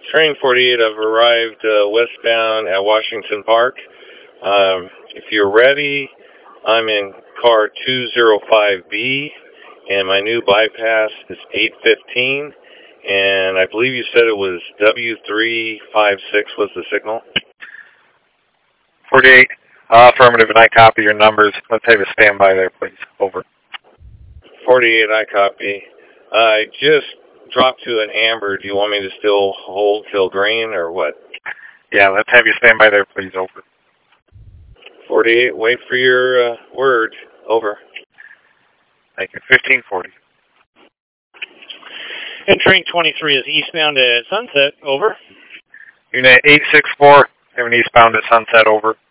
Train 48, I've arrived westbound at Washington Park. If you're ready, I'm in car 205B, and my new bypass is 815, and I believe you said it was W356 was the signal. 48, affirmative, and I copy your numbers. Let's have a standby there, please. Over. 48, I copy. I just dropped to an amber. Do you want me to still hold till green or what? Yeah, let's have you stand by there, please. Over. 48, wait for your word. Over. Thank you. 1540. And train 23 is eastbound at Sunset. Over. Unit 864, having eastbound at Sunset. Over.